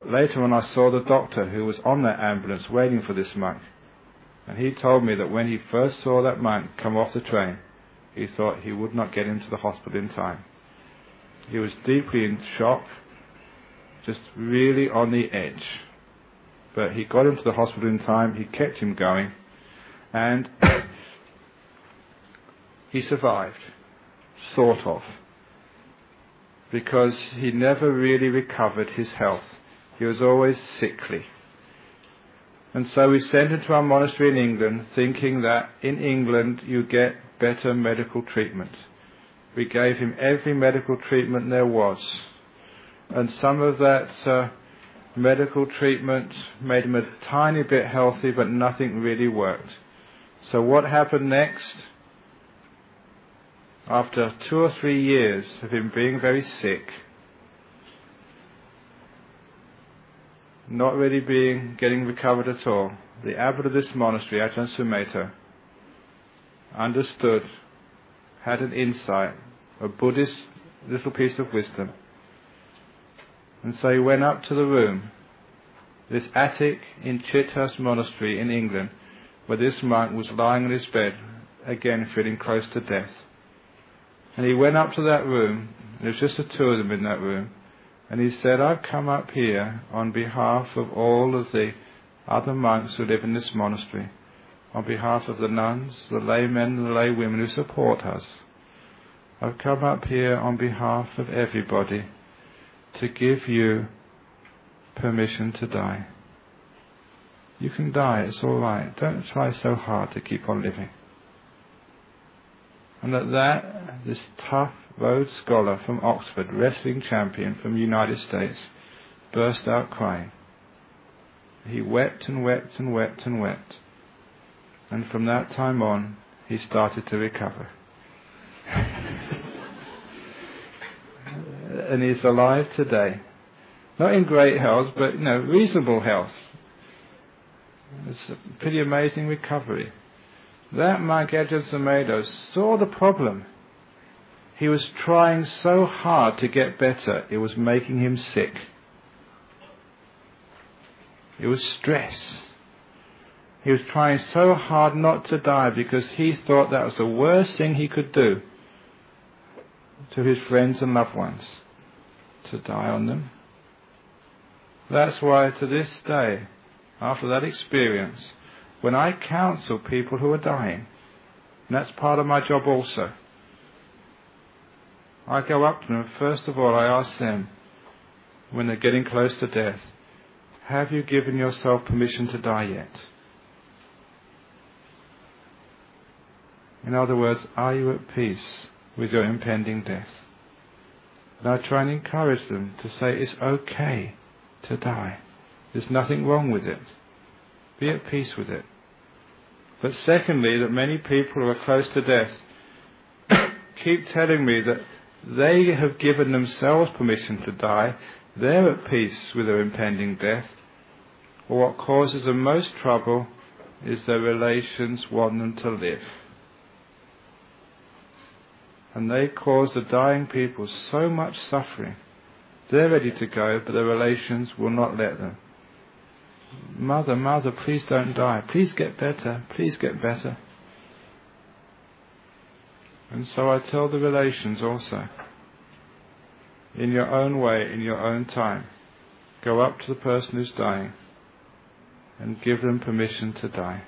later on I saw the doctor who was on that ambulance waiting for this monk. And he told me that when he first saw that monk come off the train, he thought he would not get into the hospital in time. He was deeply in shock, just really on the edge. But he got into the hospital in time, he kept him going, and he survived, sort of, because he never really recovered his health. He was always sickly. And so we sent him to our monastery in England, thinking that in England you get better medical treatment. We gave him every medical treatment there was. And some of that medical treatment made him a tiny bit healthy, but nothing really worked. So what happened next? After 2 or 3 years of him being very sick, not really getting recovered at all, the abbot of this monastery, Ajahn Sumedho, understood, had an insight, a Buddhist little piece of wisdom. And so he went up to the room, this attic in Chithurst Monastery in England, where this monk was lying on his bed, again feeling close to death. And he went up to that room, there was just the two of them in that room, and he said, I've come up here on behalf of all of the other monks who live in this monastery, on behalf of the nuns, the laymen and the laywomen who support us. I've come up here on behalf of everybody to give you permission to die. You can die, it's all right. Don't try so hard to keep on living. And at that, this tough Rhodes Scholar from Oxford, wrestling champion from the United States, burst out crying. He wept and wept and wept and wept. And from that time on, he started to recover. And he's alive today. Not in great health, but reasonable health. It's a pretty amazing recovery. That monk Ajahn Sumedho saw the problem. He was trying so hard to get better, it was making him sick. It was stress. He was trying so hard not to die because he thought that was the worst thing he could do to his friends and loved ones, to die on them. That's why to this day, after that experience, when I counsel people who are dying, and that's part of my job also, I go up to them, first of all I ask them, when they're getting close to death, have you given yourself permission to die yet? In other words, are you at peace with your impending death? And I try and encourage them to say it's okay to die. There's nothing wrong with it. Be at peace with it. But secondly, that many people who are close to death keep telling me that they have given themselves permission to die. They're at peace with their impending death. But what causes them most trouble is their relations want them to live. And they cause the dying people so much suffering. They're ready to go, but their relations will not let them. Mother, please don't die. Please get better. Please get better. And so I tell the relations also, in your own way, in your own time, go up to the person who's dying and give them permission to die.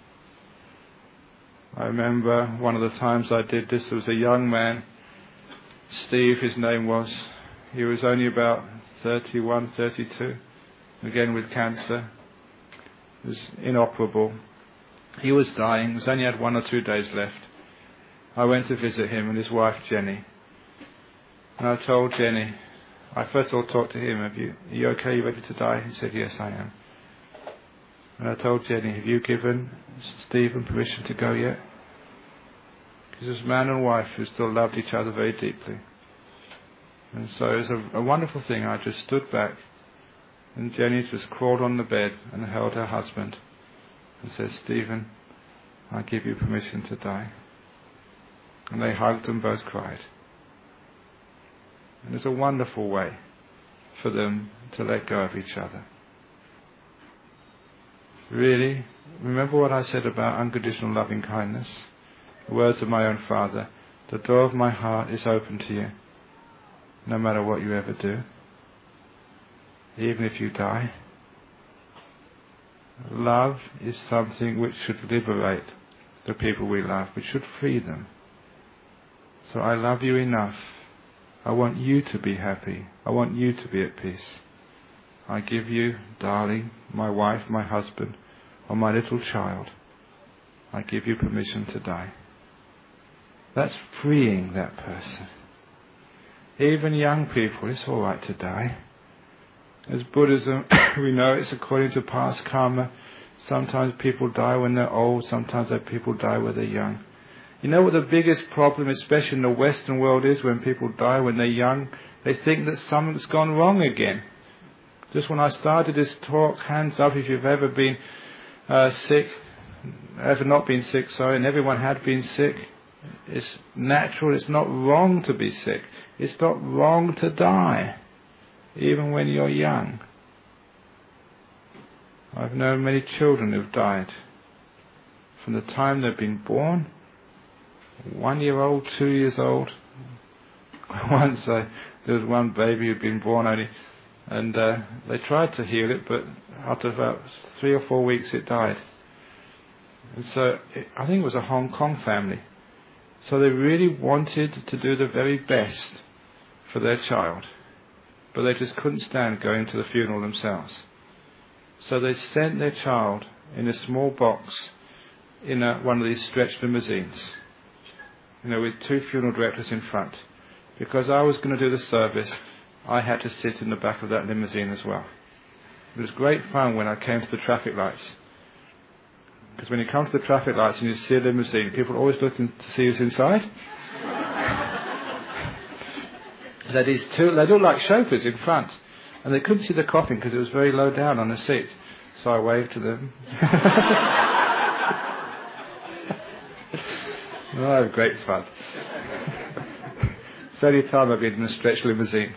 I remember one of the times I did this, there was a young man, Steve his name was. He was only about 31, 32, again with cancer. He was inoperable. He was dying. He only had 1 or 2 days left. I went to visit him and his wife Jenny. And I told Jenny, I first of all talked to him, are you okay, are you ready to die? He said, yes, I am. And I told Jenny, have you given Stephen permission to go yet? Because this man and wife who still loved each other very deeply. And so it was a wonderful thing. I just stood back and Jenny just crawled on the bed and held her husband and said, Stephen, I give you permission to die. And they hugged and both cried. And it's a wonderful way for them to let go of each other. Really, remember what I said about unconditional loving kindness? The words of my own Father, the door of my heart is open to you, no matter what you ever do, even if you die. Love is something which should liberate the people we love, which should free them. So I love you enough. I want you to be happy. I want you to be at peace. I give you, darling, my wife, my husband, or my little child. I give you permission to die. That's freeing that person. Even young people, it's all right to die. As Buddhism, we know it's according to past karma. Sometimes people die when they're old, sometimes people die when they're young. You know what the biggest problem, especially in the Western world, is when people die when they're young? They think that something's gone wrong again. Just when I started this talk, hands up if you've ever been sick, ever not been sick, sorry, and everyone had been sick. It's natural, it's not wrong to be sick. It's not wrong to die, even when you're young. I've known many children who've died from the time they've been born, 1 year old, 2 years old. Once there was one baby who'd been born only, and they tried to heal it, but after about 3 or 4 weeks it died. And so I think it was a Hong Kong family. So they really wanted to do the very best for their child, but they just couldn't stand going to the funeral themselves. So they sent their child in a small box in one of these stretch limousines, with 2 funeral directors in front. Because I was going to do the service, I had to sit in the back of that limousine as well. It was great fun when I came to the traffic lights. Because when you come to the traffic lights and you see a limousine, people are always looking to see who's inside. They look like chauffeurs in front. And they couldn't see the coffin because it was very low down on the seat. So I waved to them. Oh, great fun. It's the only time I've been in a stretch limousine.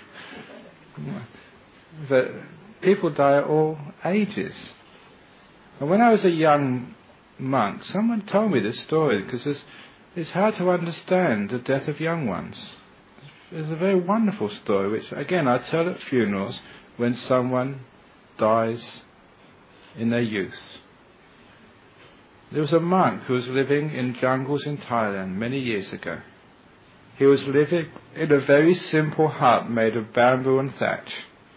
But people die at all ages. And when I was a young monk, someone told me this story because it's hard to understand the death of young ones. It's a very wonderful story, which again I tell at funerals when someone dies in their youth. There was a monk who was living in jungles in Thailand many years ago. He was living in a very simple hut made of bamboo and thatch.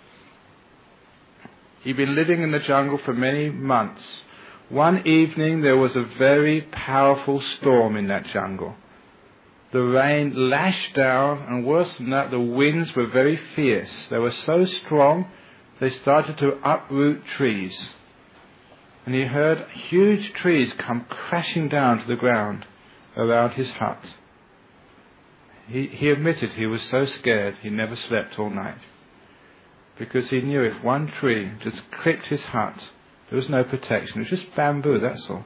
He'd been living in the jungle for many months. One evening there was a very powerful storm in that jungle. The rain lashed down, and worse than that, the winds were very fierce. They were so strong, they started to uproot trees. And he heard huge trees come crashing down to the ground around his hut. He admitted he was so scared he never slept all night. Because he knew if one tree just clipped his hut, there was no protection. It was just bamboo, that's all.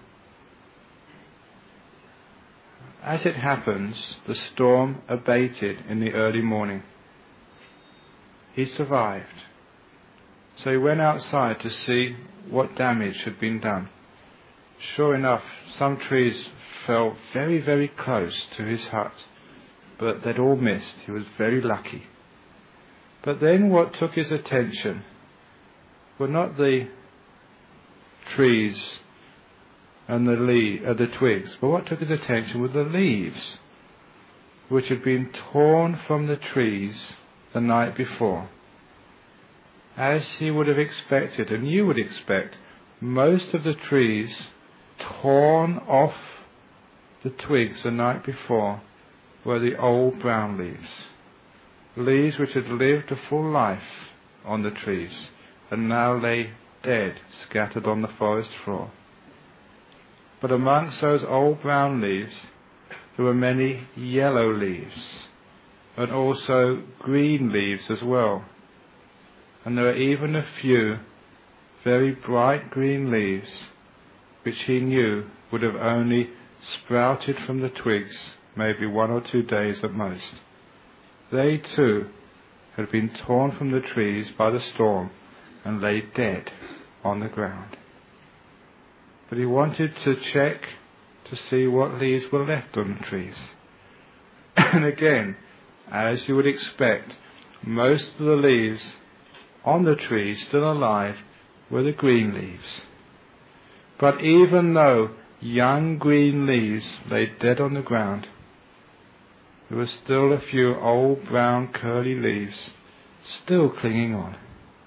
As it happens, the storm abated in the early morning. He survived. So he went outside to see what damage had been done. Sure enough, some trees fell very, very close to his hut, but they'd all missed. He was very lucky. But then what took his attention were not the trees and the twigs, but what took his attention were the leaves, which had been torn from the trees the night before. As he would have expected, and you would expect, most of the trees torn off the twigs the night before were the old brown leaves. Leaves which had lived a full life on the trees and now lay dead, scattered on the forest floor. But amongst those old brown leaves there were many yellow leaves and also green leaves as well. And there were even a few very bright green leaves which he knew would have only sprouted from the twigs maybe 1 or 2 days at most. They too had been torn from the trees by the storm and lay dead on the ground. But he wanted to check to see what leaves were left on the trees. And again, as you would expect, most of the leaves on the trees still alive were the green leaves. But even though young green leaves lay dead on the ground, there were still a few old brown curly leaves still clinging on.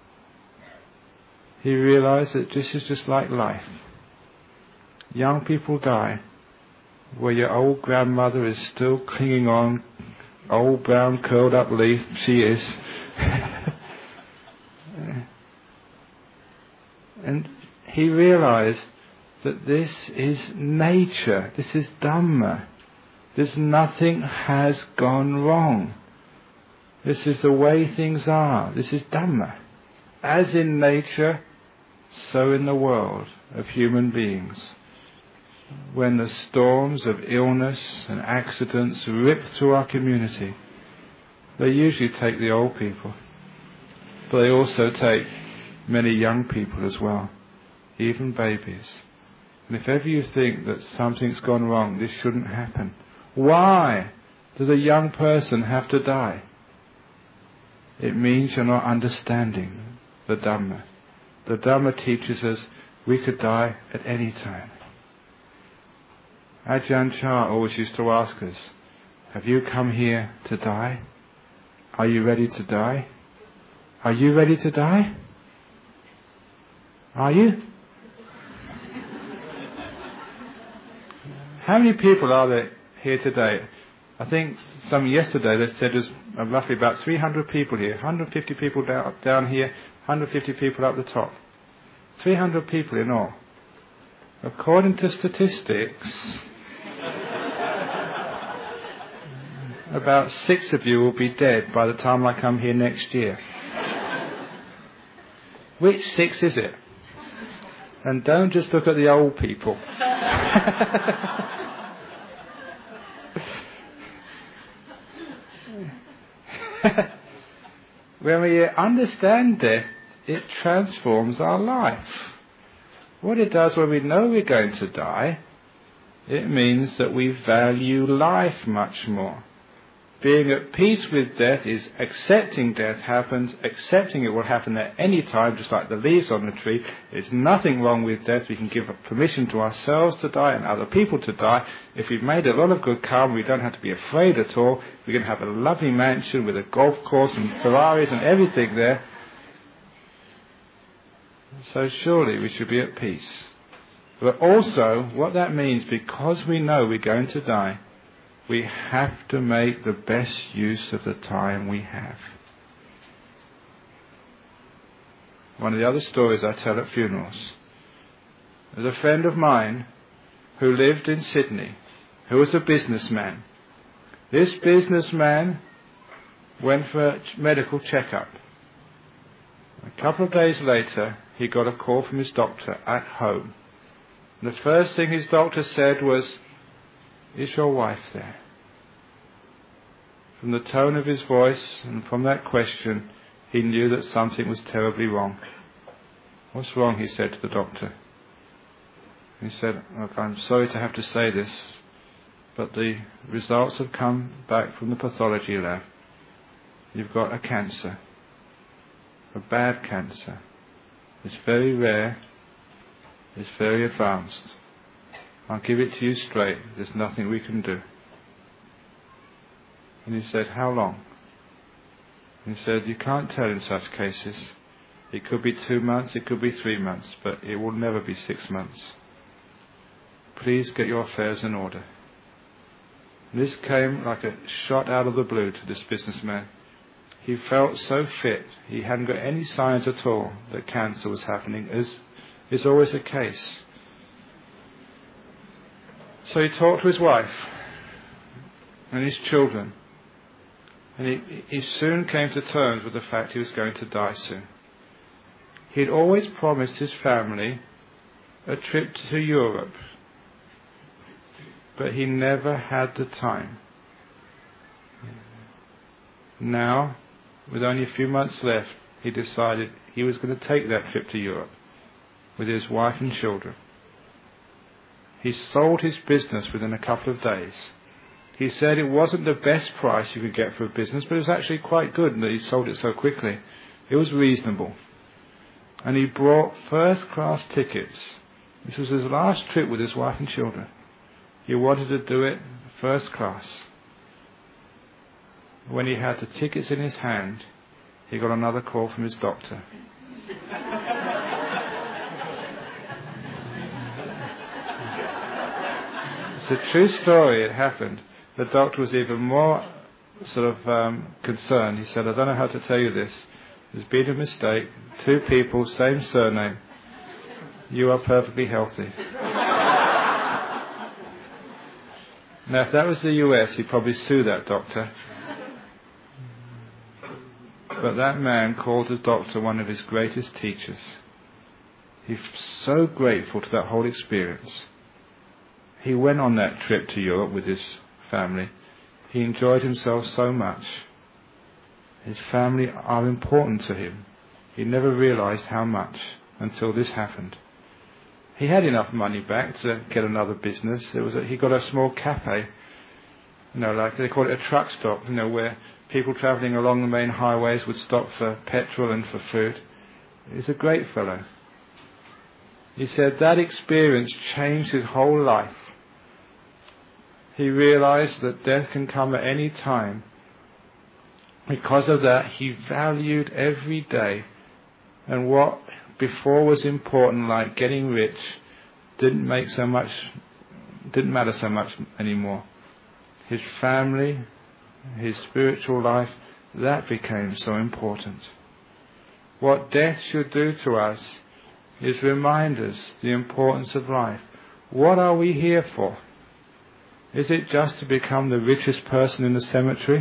He realized that this is just like life. Young people die, where your old grandmother is still clinging on, old brown curled up leaf, she is. And he realized that this is nature, this is Dhamma. Nothing has gone wrong. This is the way things are. This is Dhamma. As in nature, so in the world of human beings. When the storms of illness and accidents rip through our community, they usually take the old people, but they also take many young people as well, even babies. And if ever you think that something's gone wrong, this shouldn't happen. Why does a young person have to die? It means you're not understanding the Dhamma. The Dhamma teaches us we could die at any time. Ajahn Chah always used to ask us, have you come here to die? Are you ready to die? Are you ready to die? Are you? How many people are there here today? I think yesterday they said there's roughly about 300 people here, 150 people down here, 150 people up the top. 300 people in all. According to statistics, about 6 of you will be dead by the time I come here next year. Which 6 is it? And don't just look at the old people. When we understand death, it transforms our life. What it does when we know we're going to die, it means that we value life much more. Being at peace with death is accepting death happens, accepting it will happen at any time, just like the leaves on the tree. There's nothing wrong with death. We can give permission to ourselves to die and other people to die. If we've made a lot of good karma, we don't have to be afraid at all. We can have a lovely mansion with a golf course and Ferraris and everything there. So surely we should be at peace. But also, what that means, because we know we're going to die, we have to make the best use of the time we have. One of the other stories I tell at funerals. There's a friend of mine who lived in Sydney, who was a businessman. This businessman went for a medical checkup. A couple of days later, he got a call from his doctor at home. And the first thing his doctor said was, "Is your wife there?" From the tone of his voice and from that question, he knew that something was terribly wrong. "What's wrong?" he said to the doctor. He said, "Look, I'm sorry to have to say this, but the results have come back from the pathology lab. You've got a cancer, a bad cancer. It's very rare, it's very advanced. I'll give it to you straight, there's nothing we can do." And he said, "How long?" He said, "You can't tell in such cases. It could be 2 months, it could be 3 months, but it will never be 6 months. Please get your affairs in order." And this came like a shot out of the blue to this businessman. He felt so fit, he hadn't got any signs at all that cancer was happening, as is always the case. So he talked to his wife and his children, and he soon came to terms with the fact he was going to die soon. He'd always promised his family a trip to Europe, but he never had the time. Now, with only a few months left, he decided he was going to take that trip to Europe with his wife and children. He sold his business within a couple of days. He said it wasn't the best price you could get for a business, but it was actually quite good that he sold it so quickly. It was reasonable. And he bought first-class tickets. This was his last trip with his wife and children. He wanted to do it first class. When he had the tickets in his hand, he got another call from his doctor. It's a true story, it happened. The doctor was even more concerned. He said, I don't know how to tell you this. There's been a mistake. 2 people, same surname. You are perfectly healthy. Now, if that was the US, he'd probably sue that doctor. But that man called the doctor one of his greatest teachers. He's so grateful to that whole experience. He went on that trip to Europe with his family. He enjoyed himself so much. His family are important to him. He never realized how much until this happened. He had enough money back to get another business. He got a small cafe, like they call it a truck stop, where people travelling along the main highways would stop for petrol and for food. He's a great fellow. He said that experience changed his whole life. He realized that death can come at any time. Because of that, he valued every day. And what before was important, like getting rich, didn't matter so much anymore. His family, his spiritual life, that became so important. What death should do to us is remind us the importance of life. What are we here for? Is it just to become the richest person in the cemetery?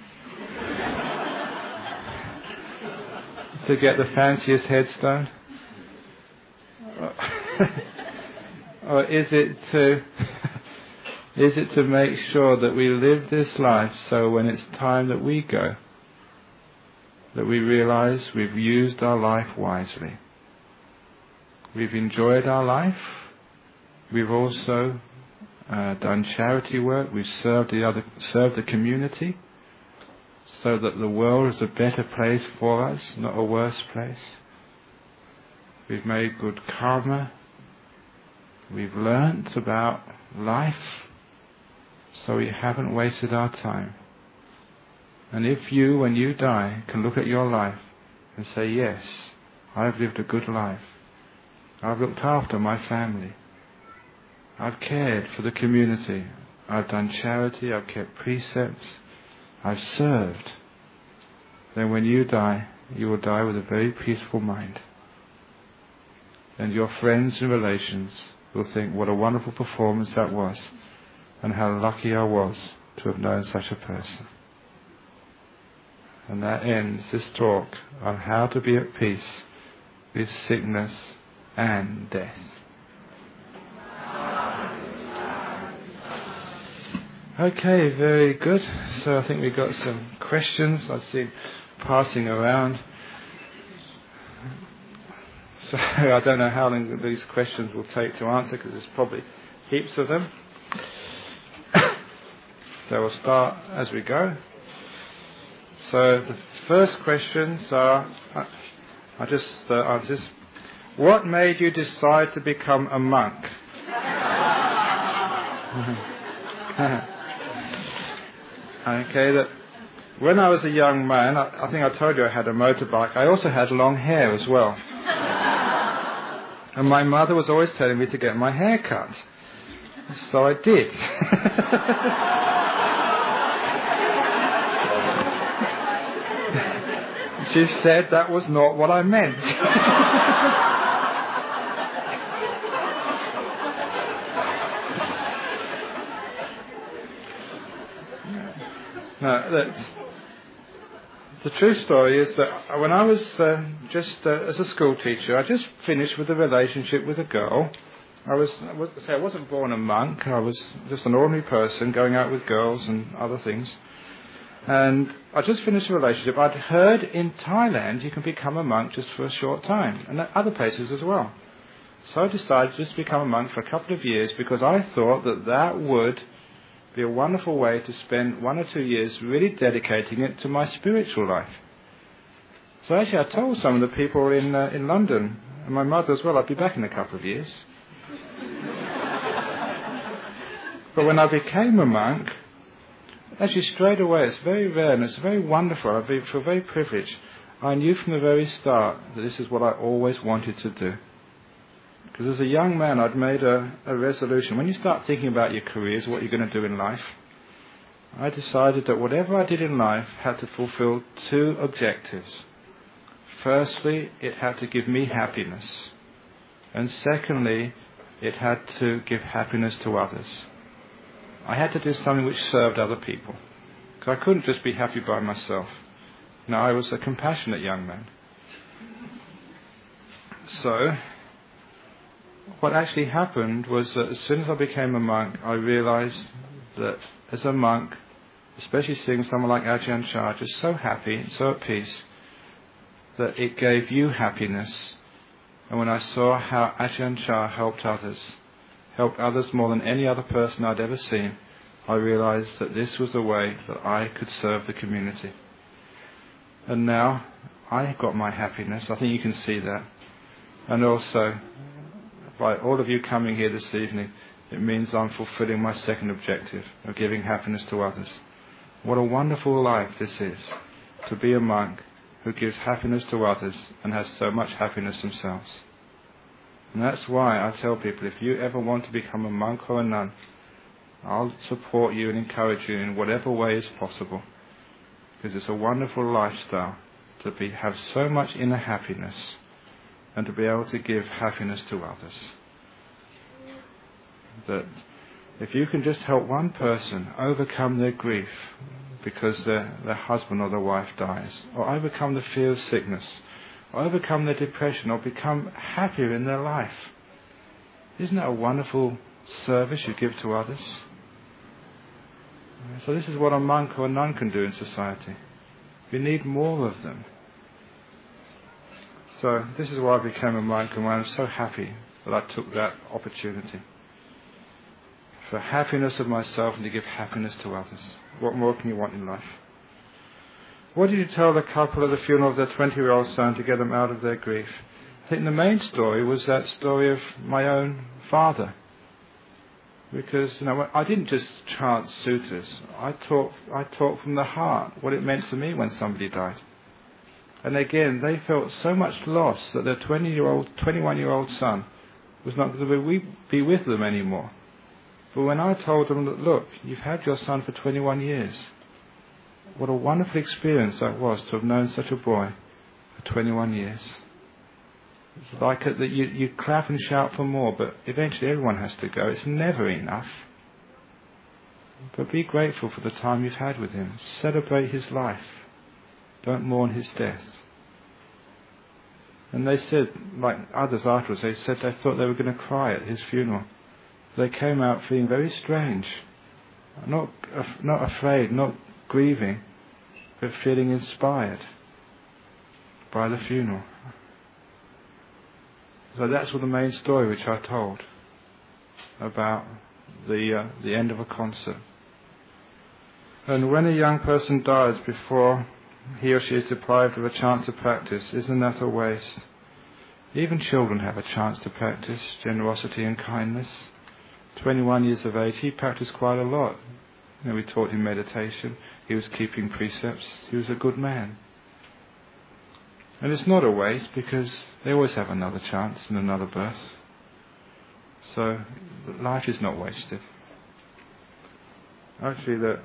To get the fanciest headstone? Or is it to make sure that we live this life so when it's time that we go, that we realize we've used our life wisely? We've enjoyed our life. We've also done charity work. We've served the community so that the world is a better place for us, not a worse place. We've made good karma. We've learnt about life, so we haven't wasted our time. And if you, when you die, can look at your life and say, yes, I've lived a good life. I've looked after my family. I've cared for the community. I've done charity. I've kept precepts. I've served. Then when you die, you will die with a very peaceful mind. And your friends and relations will think what a wonderful performance that was, and how lucky I was to have known such a person. And that ends this talk on how to be at peace with sickness and death. Okay, very good. So I think we've got some questions I've seen passing around. So I don't know how long these questions will take to answer, because there's probably heaps of them. So we'll start as we go. So the first questions are, I'll just answer this. What made you decide to become a monk? Okay, that when I was a young man, I think I told you I had a motorbike. I also had long hair as well. And my mother was always telling me to get my hair cut. So I did. She said that was not what I meant. No, the true story is that when I was as a school teacher, I just finished with a relationship with a girl. I wasn't born a monk. I was just an ordinary person going out with girls and other things. And I just finished a relationship. I'd heard in Thailand you can become a monk just for a short time, and other places as well. So I decided just to become a monk for a couple of years because I thought that would be a wonderful way to spend 1 or 2 years really dedicating it to my spiritual life. So actually I told some of the people in London, and my mother as well, I'd be back in a couple of years. But when I became a monk, actually straight away, it's very rare and it's very wonderful. I feel very privileged. I knew from the very start that this is what I always wanted to do. Because as a young man, I'd made a resolution. When you start thinking about your careers, what you're going to do in life, I decided that whatever I did in life had to fulfill 2 objectives. Firstly, it had to give me happiness. And secondly, it had to give happiness to others. I had to do something which served other people. Because I couldn't just be happy by myself. No, I was a compassionate young man. So what actually happened was that as soon as I became a monk, I realized that as a monk, especially seeing someone like Ajahn Chah just so happy and so at peace, that it gave you happiness. And when I saw how Ajahn Chah helped others more than any other person I'd ever seen, I realized that this was the way that I could serve the community. And now I got my happiness. I think you can see that. And also, by all of you coming here this evening, it means I'm fulfilling my second objective of giving happiness to others. What a wonderful life this is, to be a monk who gives happiness to others and has so much happiness themselves. And that's why I tell people, if you ever want to become a monk or a nun, I'll support you and encourage you in whatever way is possible. Because it's a wonderful lifestyle to have so much inner happiness and to be able to give happiness to others. That if you can just help one person overcome their grief because their husband or their wife dies, or overcome the fear of sickness, or overcome their depression, or become happier in their life, isn't that a wonderful service you give to others? So this is what a monk or a nun can do in society. We need more of them. So this is why I became a monk, and why I'm so happy that I took that opportunity. For happiness of myself and to give happiness to others. What more can you want in life? What did you tell the couple at the funeral of their 20-year-old son to get them out of their grief? I think the main story was that story of my own father. Because, I didn't just chant sutras. I talked from the heart what it meant to me when somebody died. And again, they felt so much loss that their 21-year-old son was not going to be with them anymore. But when I told them that, look, you've had your son for 21 years. What a wonderful experience that was to have known such a boy for 21 years. It's like that you clap and shout for more, but eventually everyone has to go. It's never enough. But be grateful for the time you've had with him. Celebrate his life. Don't mourn his death. And they said, like others afterwards, they said they thought they were going to cry at his funeral. They came out feeling very strange. Not afraid, not grieving, but feeling inspired by the funeral. So that's what the main story which I told about the end of a concert. And when a young person dies before he or she is deprived of a chance to practice, isn't that a waste? Even children have a chance to practice generosity and kindness. 21 years of age, he practiced quite a lot. We taught him meditation. He was keeping precepts. He was a good man. And it's not a waste because they always have another chance and another birth. So life is not wasted. Actually,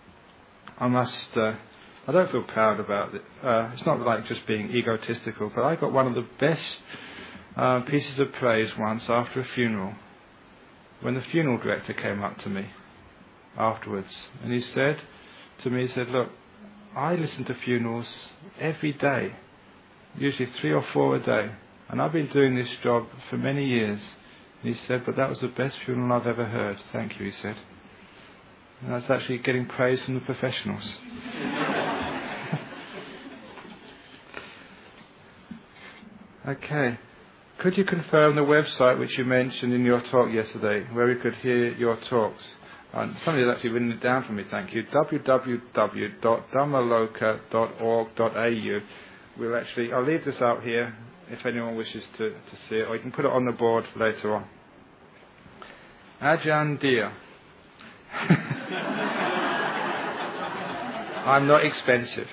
I don't feel proud about it. It's not like just being egotistical, but I got one of the best pieces of praise once after a funeral, when the funeral director came up to me afterwards, and he said to me, look, I listen to funerals every day, usually 3 or 4 a day, and I've been doing this job for many years. And he said, but that was the best funeral I've ever heard. Thank you, he said. And that's actually getting praise from the professionals. Okay. Could you confirm the website which you mentioned in your talk yesterday, where we could hear your talks? Somebody has actually written it down for me, thank you. www.dhammaloka.org.au. I'll leave this out here if anyone wishes to see it, or you can put it on the board later on. Ajahn Dear. I'm not expensive.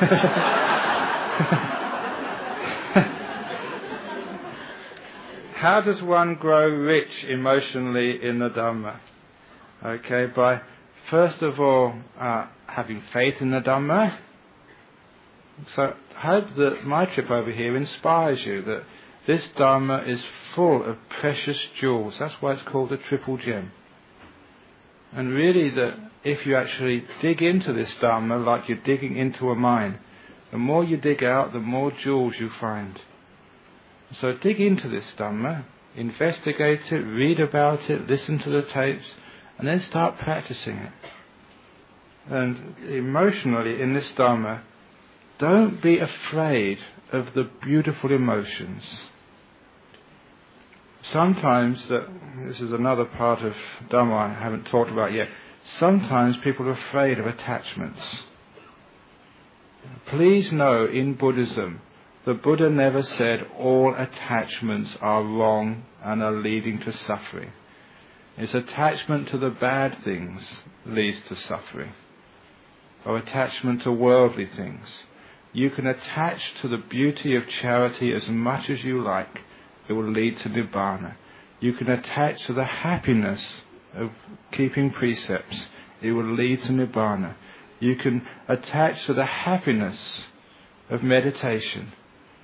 How does one grow rich emotionally in the Dhamma? Okay, by first of all having faith in the Dhamma. So I hope that my trip over here inspires you that this Dhamma is full of precious jewels. That's why it's called a triple gem. And really that if you actually dig into this Dhamma like you're digging into a mine, the more you dig out, the more jewels you find. So dig into this Dhamma, investigate it, read about it, listen to the tapes, and then start practicing it. And emotionally in this Dhamma, don't be afraid of the beautiful emotions. Sometimes, this is another part of Dhamma I haven't talked about yet, sometimes people are afraid of attachments. Please know in Buddhism, the Buddha never said all attachments are wrong and are leading to suffering. It's attachment to the bad things leads to suffering, or attachment to worldly things. You can attach to the beauty of charity as much as you like. It will lead to Nibbana. You can attach to the happiness of keeping precepts. It will lead to Nibbana. You can attach to the happiness of meditation.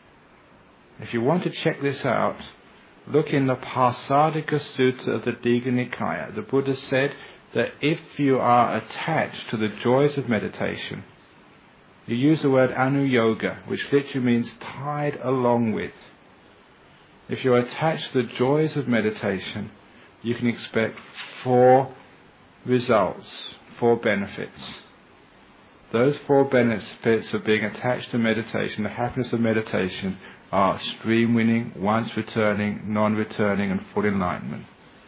If you want to check this out, look in the Pasadika Sutta of the Digha Nikaya. The Buddha said that if you are attached to the joys of meditation, you use the word anuyoga, which literally means tied along with. If you're attached to the joys of meditation, you can expect 4 results, 4 benefits. Those 4 benefits of being attached to meditation, the happiness of meditation, are stream winning, once returning, non-returning, and full enlightenment.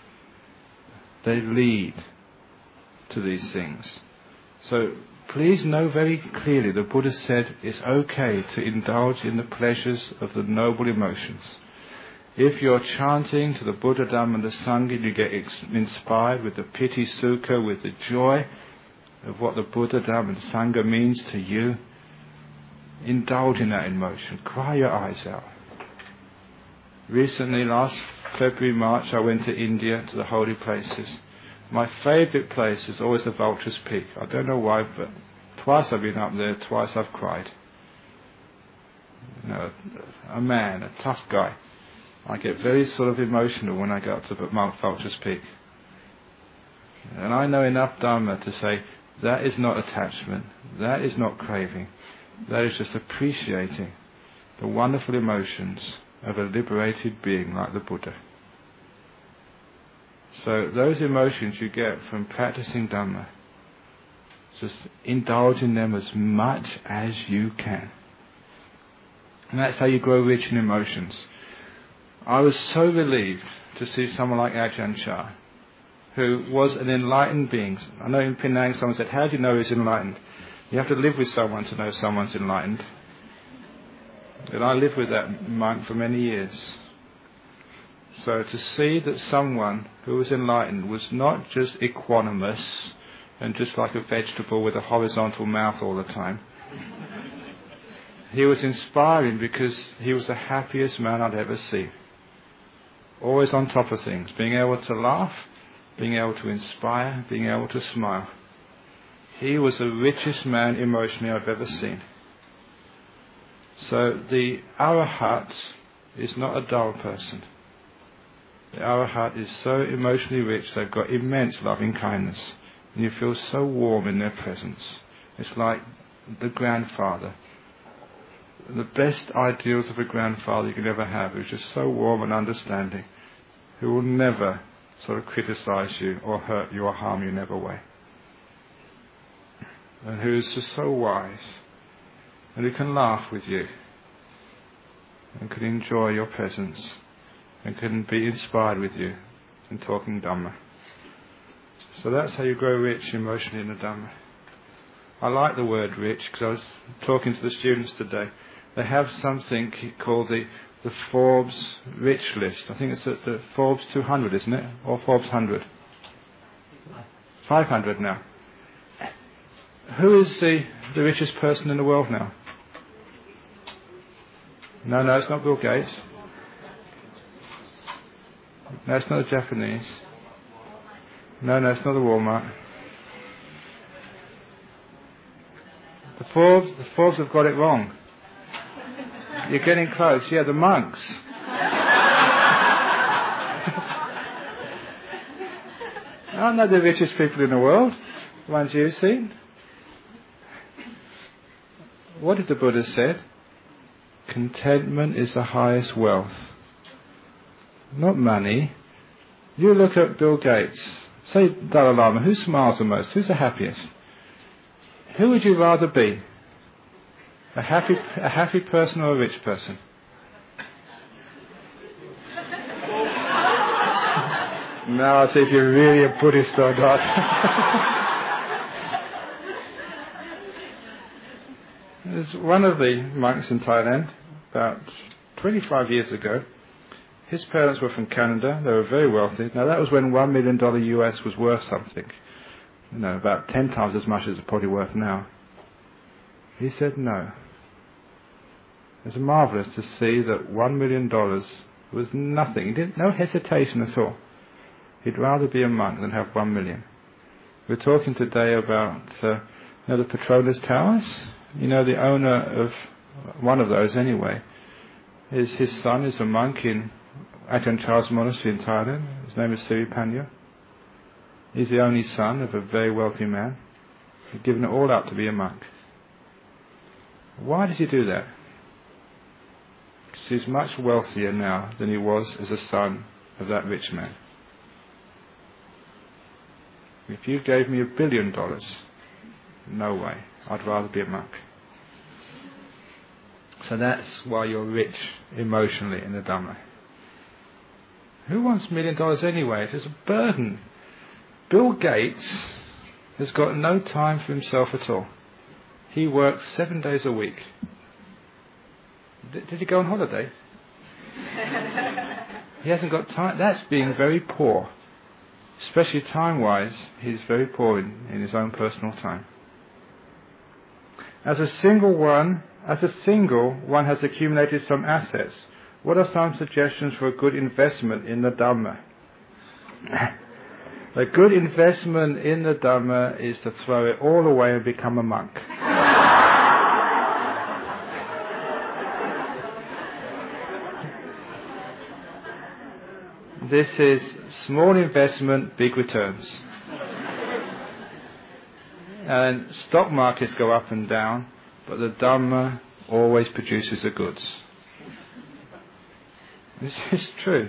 They lead to these things. So please know very clearly the Buddha said it's okay to indulge in the pleasures of the noble emotions. If you're chanting to the Buddha, Dhamma and the Sangha, you get inspired with the piti sukha, with the joy of what the Buddha, Dhamma and Sangha means to you. Indulge in that emotion. Cry your eyes out. Recently, last February, March, I went to India, to the holy places. My favourite place is always the Vulture's Peak. I don't know why, but twice I've been up there, twice I've cried. You know, a man, a tough guy. I get very sort of emotional when I go up to Mount Vulture's Peak. And I know enough Dhamma to say, that is not attachment, that is not craving, that is just appreciating the wonderful emotions of a liberated being like the Buddha. So those emotions you get from practicing Dhamma, just indulge in them as much as you can. And that's how you grow rich in emotions. I was so relieved to see someone like Ajahn Chah, who was an enlightened being. I know in Penang someone said, how do you know he's enlightened? You have to live with someone to know someone's enlightened. And I lived with that monk for many years. So to see that someone who was enlightened was not just equanimous and just like a vegetable with a horizontal mouth all the time. He was inspiring because he was the happiest man I'd ever seen. Always on top of things, being able to laugh, being able to inspire, being able to smile. He was the richest man emotionally I've ever seen. So the Arahat is not a dull person. The Arahat is so emotionally rich, they've got immense loving kindness. And you feel so warm in their presence. It's like the grandfather. The best ideals of a grandfather you could ever have, who's just so warm and understanding, who will never sort of criticize you or hurt you or harm you in every way. And who is just so wise, and who can laugh with you. and can enjoy your presence and can be inspired with you in talking Dhamma. So that's how you grow rich emotionally in the Dhamma. I like the word rich because I was talking to the students today. They have something called the Forbes Rich List. I think it's the Forbes 200, isn't it? Or Forbes 100? 500 now. Who is the richest person in the world now? No, it's not Bill Gates. No, it's not the Japanese. No, it's not the Walmart. The Forbes have got it wrong. You're getting close. Yeah, the monks. Aren't they the richest people in the world? The ones you've seen? What did the Buddha said? Contentment is the highest wealth. Not money. You look at Bill Gates. Say Dalai Lama. Who smiles the most? Who's the happiest? Who would you rather be? A happy person or a rich person? Now I'll see if you're really a Buddhist or not. There's one of the monks in Thailand, about 25 years ago. His parents were from Canada. They were very wealthy. Now that was when $1 million US was worth something. About 10 times as much as it's probably worth now. He said no. It was marvellous to see that $1 million was nothing. He didn't, no hesitation at all. He'd rather be a monk than have 1 million. We're talking today about the Petronas Towers. The owner of one of those anyway, his son is a monk in Ajahn Chah's monastery in Thailand. His name is Siripanya. He's the only son of a very wealthy man. He'd given it all up to be a monk. Why does he do that? Because he's much wealthier now than he was as a son of that rich man. If you gave me $1 billion, no way. I'd rather be a monk. So that's why you're rich emotionally in the Dhamma. Who wants $1 million anyway? It's a burden. Bill Gates has got no time for himself at all. He works 7 days a week. Did he go on holiday? He hasn't got time. That's being very poor. Especially time-wise, he's very poor in his own personal time. As a single, one has accumulated some assets. What are some suggestions for a good investment in the Dhamma? A good investment in the Dhamma is to throw it all away and become a monk. This is small investment, big returns. And stock markets go up and down, but the Dhamma always produces the goods. This is true.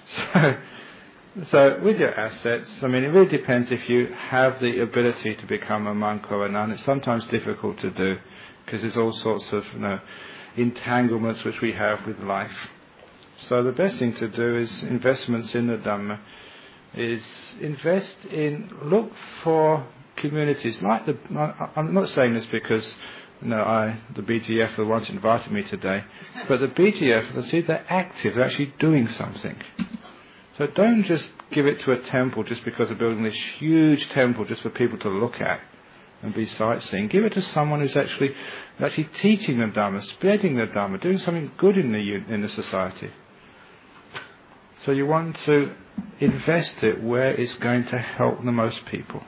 So with your assets, it really depends if you have the ability to become a monk or a nun. It's sometimes difficult to do because there's all sorts of entanglements which we have with life. So the best thing to do is investments in the Dhamma. Is look for communities like I'm not saying this because the BGF are the ones who invited me today, but the BGF, they're active, they're actually doing something. So don't just give it to a temple just because they're building this huge temple just for people to look at and be sightseeing. Give it to someone who's actually teaching the Dhamma, spreading the Dhamma, doing something good in the society. So you want to invest it where it's going to help the most people.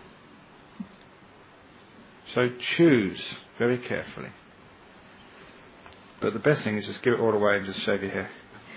So choose very carefully. But the best thing is just give it all away and just shave your hair.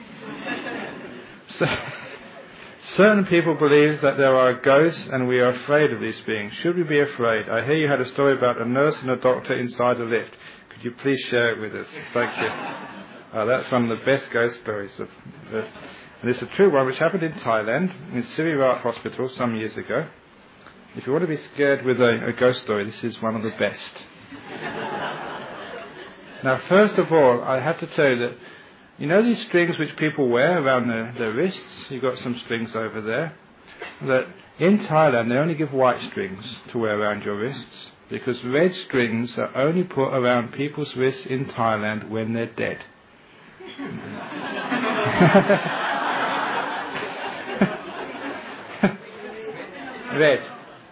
So, certain people believe that there are ghosts and we are afraid of these beings. Should we be afraid? I hear you had a story about a nurse and a doctor inside a lift. Could you please share it with us? Thank you. That's one of the best ghost stories. And it's a true one which happened in Thailand, in Sirirat Hospital some years ago. If you want to be scared with a ghost story, this is one of the best. Now, first of all, I have to tell you that You know these strings which people wear around their wrists? You've got some strings over there. That in Thailand they only give white strings to wear around your wrists, because red strings are only put around people's wrists in Thailand when they're dead. Red.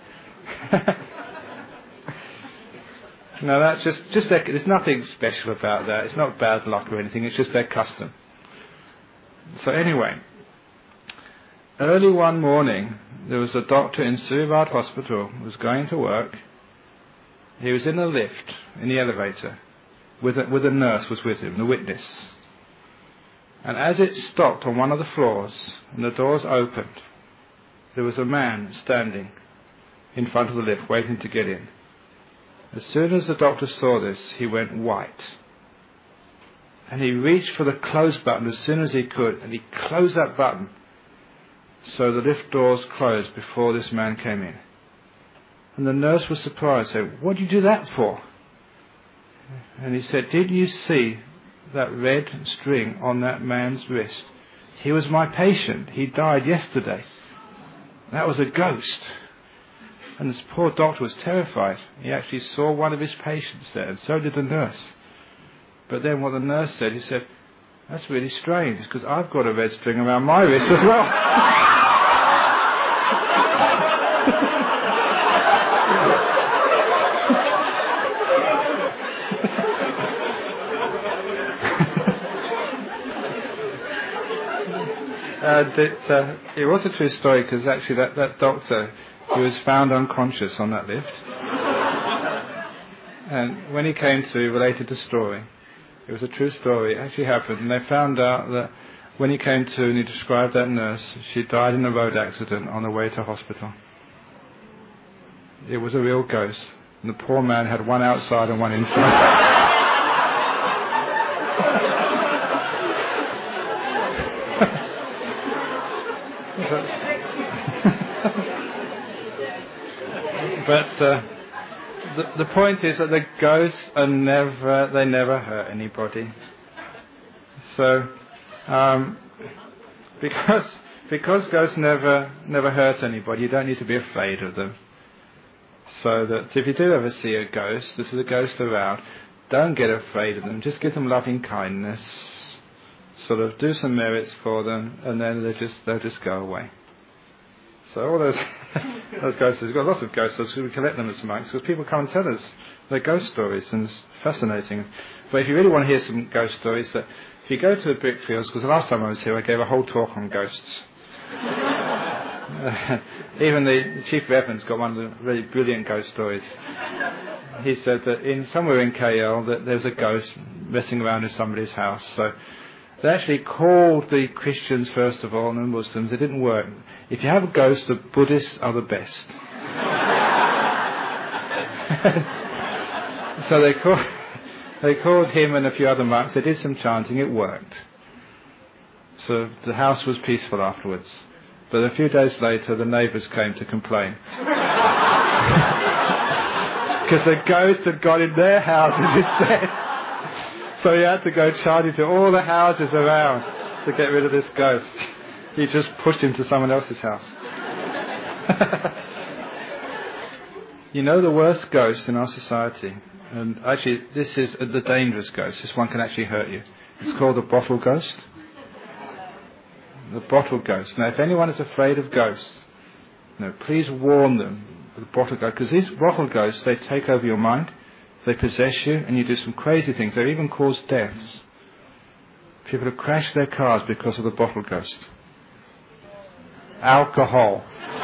No, that's just there's nothing special about that. It's not bad luck or anything. It's just their custom. So anyway, early one morning, there was a doctor in Surat Hospital who was going to work. He was in a lift, in the elevator, with a nurse was with him, the witness. And as it stopped on one of the floors and the doors opened, there was a man standing in front of the lift waiting to get in. As soon as the doctor saw this, he went white. And he reached for the close button as soon as he could, and he closed that button. So the lift doors closed before this man came in. And the nurse was surprised, said, "What did you do that for?" And he said, "Didn't you see that red string on that man's wrist? He was my patient. He died yesterday. That was a ghost." And this poor doctor was terrified. He actually saw one of his patients there, and so did the nurse. But then what the nurse said, he said, "That's really strange, because I've got a red string around my wrist as well." And it was a true story, because actually that doctor, he was found unconscious on that lift. And when he came to, related the story. It was a true story. It actually happened. And they found out that when he came to and he described that nurse, she died in a road accident on the way to hospital. It was a real ghost. And the poor man had one outside and one inside. But the point is that the ghosts are they never hurt anybody. So, because ghosts never hurt anybody, you don't need to be afraid of them. So that if you do ever see a ghost, this is a ghost around, don't get afraid of them. Just give them loving kindness. Sort of do some merits for them, and then they'll just go away. So all those ghosts, we've got lots of ghost stories. We collect them as monks because people come and tell us their ghost stories, and it's fascinating. But if you really want to hear some ghost stories, if you go to the Brickfields, because the last time I was here I gave a whole talk on ghosts. Even the Chief Reverend's got one of the really brilliant ghost stories. He said that somewhere in KL that there's a ghost messing around in somebody's house. So they actually called the Christians first of all and the Muslims. It didn't work. If you have a ghost, the Buddhists are the best. So they called him and a few other monks. They did some chanting. It worked. So the house was peaceful afterwards. But a few days later, the neighbours came to complain. Because the ghost had got in their houses instead. So he had to go charging to all the houses around to get rid of this ghost. He just pushed him to someone else's house. You know the worst ghost in our society, and actually this is the dangerous ghost. This one can actually hurt you. It's called the bottle ghost. The bottle ghost. Now, if anyone is afraid of ghosts, please warn them of the bottle ghost, because these bottle ghosts, they take over your mind, they possess you, and you do some crazy things. They even cause deaths. People have crashed their cars because of the bottle ghost. Alcohol.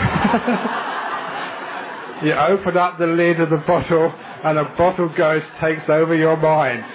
You open up the lid of the bottle, and a bottle ghost takes over your mind.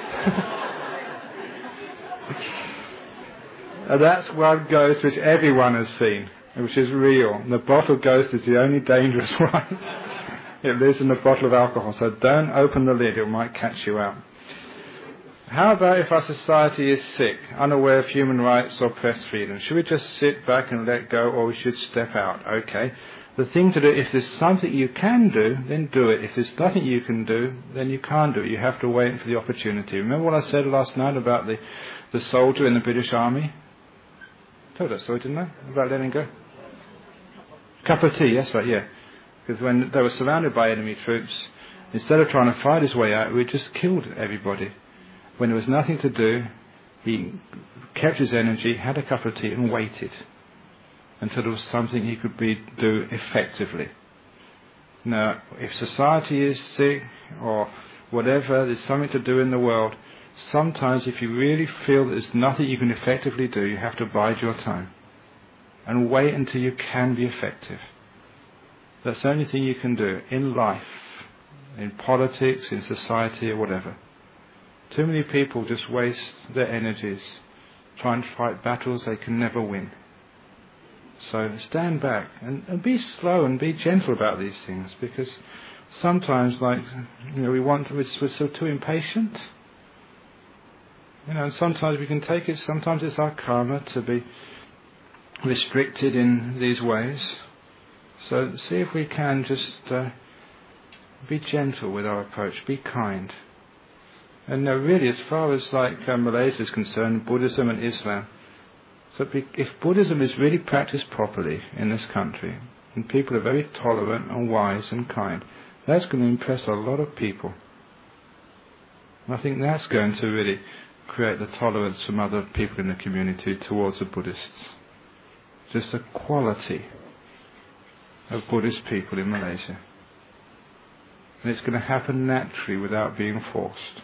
And that's one ghost which everyone has seen, which is real. The bottle ghost is the only dangerous one. It lives in a bottle of alcohol, so don't open the lid, it might catch you out. How about if our society is sick, unaware of human rights or press freedom? Should we just sit back and let go, or we should step out? Okay. the thing to do, if there's something you can do, then do it. If there's nothing you can do, then you can't do it. You have to wait for the opportunity. Remember what I said last night about the soldier in the British Army? I told that story, didn't I? About letting go? Cup of tea, yes, right, yeah. Because when they were surrounded by enemy troops, instead of trying to fight his way out, he just killed everybody. When there was nothing to do, he kept his energy, had a cup of tea and waited until there was something he could do effectively. Now, if society is sick or whatever, there's something to do in the world, sometimes if you really feel that there's nothing you can effectively do, you have to bide your time and wait until you can be effective. That's the only thing you can do in life, in politics, in society or whatever. Too many people just waste their energies trying to fight battles they can never win. So stand back and be slow and be gentle about these things, because sometimes, we're so too impatient. And sometimes we can take it, sometimes it's our karma to be restricted in these ways. So see if we can just be gentle with our approach, be kind. And really, as far as Malaysia is concerned, Buddhism and Islam, so if Buddhism is really practiced properly in this country, and people are very tolerant and wise and kind, that's going to impress a lot of people. And I think that's going to really create the tolerance from other people in the community towards the Buddhists. Just the quality of Buddhist people in Malaysia. And it's going to happen naturally without being forced.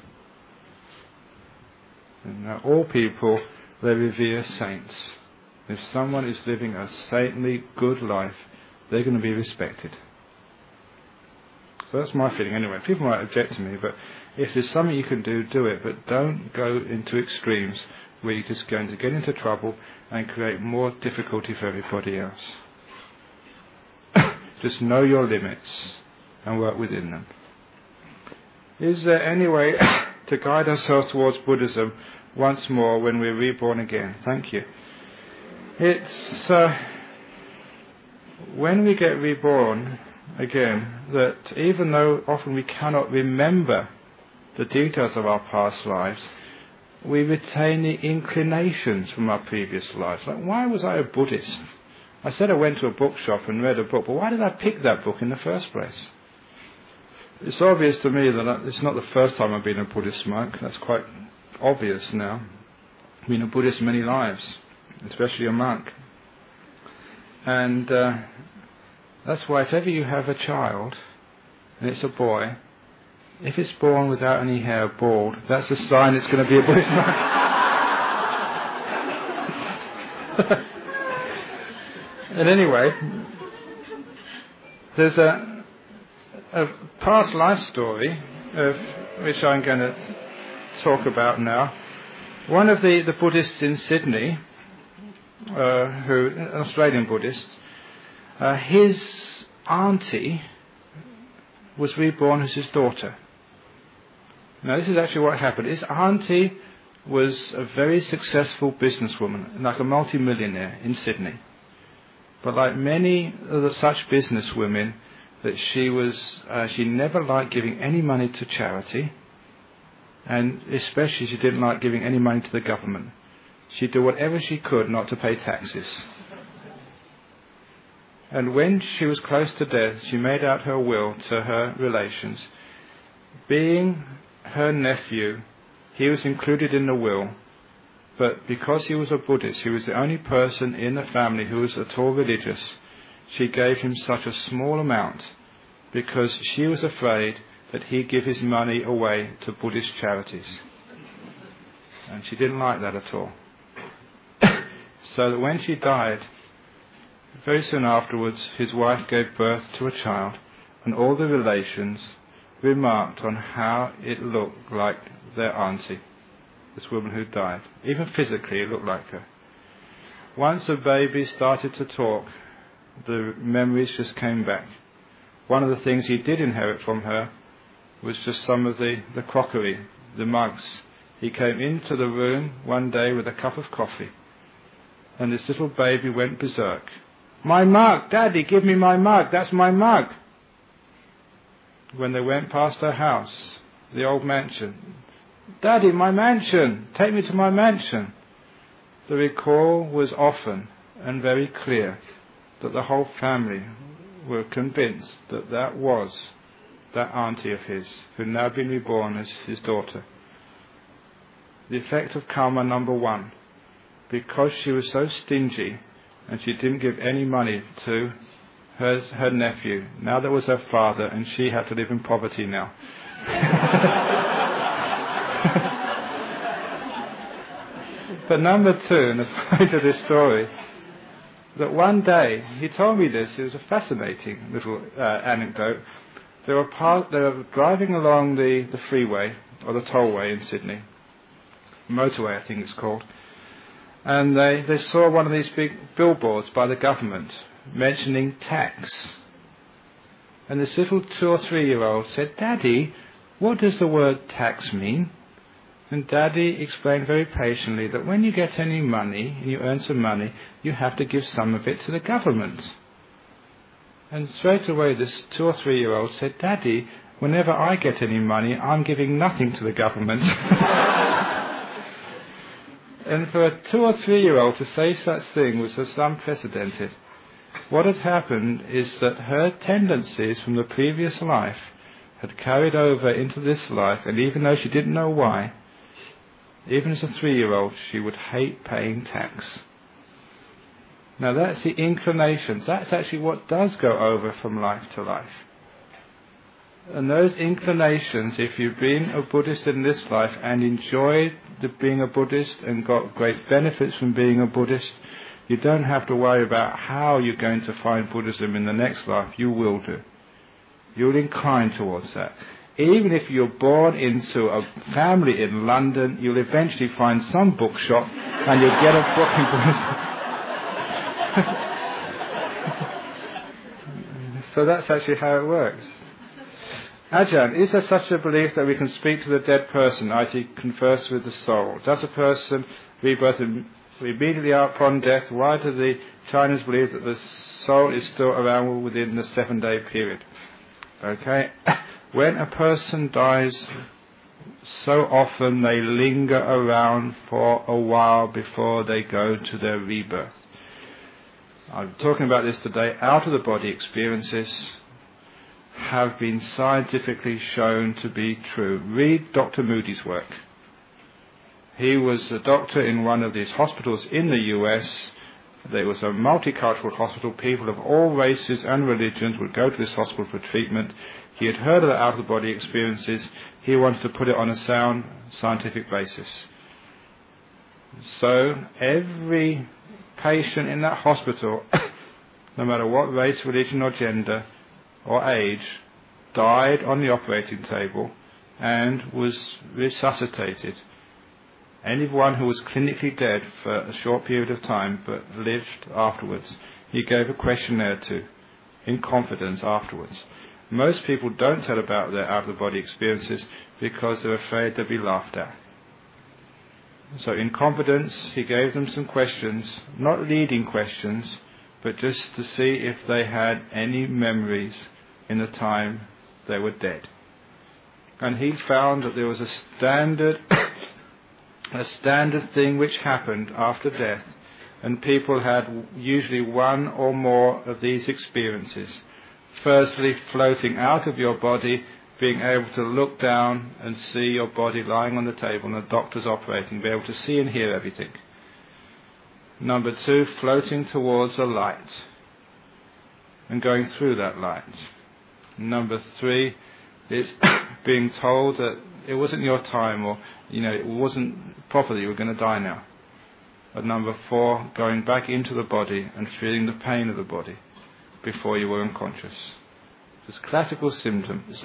And all people, they revere saints. If someone is living a saintly, good life, they're going to be respected. So that's my feeling anyway. People might object to me, but if there's something you can do, do it. But don't go into extremes where you're just going to get into trouble and create more difficulty for everybody else. Just know your limits and work within them. Is there any way to guide ourselves towards Buddhism once more when we're reborn again? Thank you. It's when we get reborn again that even though often we cannot remember the details of our past lives, we retain the inclinations from our previous lives. Like, why was I a Buddhist? I said I went to a bookshop and read a book, but why did I pick that book in the first place? It's obvious to me that it's not the first time I've been a Buddhist monk. That's quite obvious now. I've been a Buddhist many lives, especially a monk. And that's why if ever you have a child, and it's a boy, if it's born without any hair, bald, that's a sign it's going to be a Buddhist monk. And anyway, there's a past life story of which I'm going to talk about now. One of the Buddhists in Sydney, an Australian Buddhist, his auntie was reborn as his daughter. Now this is actually what happened. His auntie was a very successful businesswoman, like a multi-millionaire in Sydney. But like many of such businesswomen, that she never liked giving any money to charity, and especially she didn't like giving any money to the government. She'd do whatever she could not to pay taxes. And when she was close to death, she made out her will to her relations. Being her nephew, he was included in the will, but because he was a Buddhist, he was the only person in the family who was at all religious. She gave him such a small amount because she was afraid that he'd give his money away to Buddhist charities. And she didn't like that at all. So that when she died, very soon afterwards, his wife gave birth to a child, and all the relations remarked on how it looked like their auntie, this woman who died. Even physically, it looked like her. Once the baby started to talk, the memories just came back. One of the things he did inherit from her was just some of the crockery, the mugs. He came into the room one day with a cup of coffee, and this little baby went berserk. My mug, Daddy, give me my mug, that's my mug. When they went past her house, the old mansion, Daddy, my mansion, take me to my mansion. The recall was often and very clear that the whole family were convinced that that was that auntie of his, who had now been reborn as his daughter. The effect of karma number 1, because she was so stingy and she didn't give any money to her nephew, now that was her father, and she had to live in poverty now. But number 2, and the point of this story, that one day, he told me this, it was a fascinating little anecdote. They were driving along the freeway, or the tollway in Sydney, motorway I think it's called, and they saw one of these big billboards by the government mentioning tax. And this little 2 or 3 year old said, Daddy, what does the word tax mean? And Daddy explained very patiently that when you get any money, and you earn some money, you have to give some of it to the government. And straight away this 2 or 3 year old said, Daddy, whenever I get any money, I'm giving nothing to the government. And for a 2 or 3 year old to say such thing was just unprecedented. What had happened is that her tendencies from the previous life had carried over into this life, and even though she didn't know why, even as a 3 year old, she would hate paying tax. Now that's the inclinations. That's actually what does go over from life to life. And those inclinations, if you've been a Buddhist in this life and enjoyed being a Buddhist and got great benefits from being a Buddhist, you don't have to worry about how you're going to find Buddhism in the next life. You will do. You'll incline towards that. Even if you're born into a family in London, you'll eventually find some bookshop and you'll get a book in Buddhism. So that's actually how it works. Ajahn, is there such a belief that we can speak to the dead person, i.e. converse with the soul? Does a person rebirth immediately upon death? Why do the Chinese believe that the soul is still around within the 7-day period? Okay. When a person dies, so often they linger around for a while before they go to their rebirth. I'm talking about this today. Out-of-the-body experiences have been scientifically shown to be true. Read Dr. Moody's work. He was a doctor in one of these hospitals in the US. There was a multicultural hospital. People of all races and religions would go to this hospital for treatment. He had heard of the out-of-the-body experiences. He wanted to put it on a sound scientific basis. So every patient in that hospital, no matter what race, religion or gender or age, died on the operating table and was resuscitated. Anyone who was clinically dead for a short period of time but lived afterwards, he gave a questionnaire to, in confidence afterwards. Most people don't tell about their out-of-the-body experiences because they're afraid they'll be laughed at. So in confidence, he gave them some questions, not leading questions, but just to see if they had any memories in the time they were dead. And he found that there was a standard thing which happened after death, and people had usually one or more of these experiences. Firstly, floating out of your body, being able to look down and see your body lying on the table and the doctor's operating, be able to see and hear everything. Number 2, floating towards a light and going through that light. Number 3 is being told that it wasn't your time, or it wasn't proper, you were going to die now. And number 4, going back into the body and feeling the pain of the body before you were unconscious. There's classical symptoms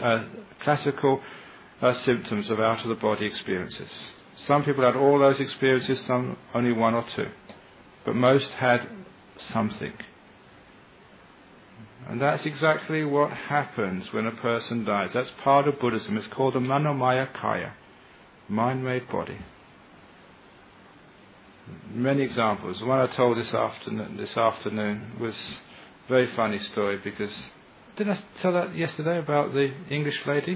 of out-of-the-body experiences. Some people had all those experiences, some only 1 or 2. But most had something. And that's exactly what happens when a person dies. That's part of Buddhism. It's called the Manomaya Kaya, mind-made body. Many examples. The one I told this afternoon was Very funny story, because didn't I tell that yesterday about the English lady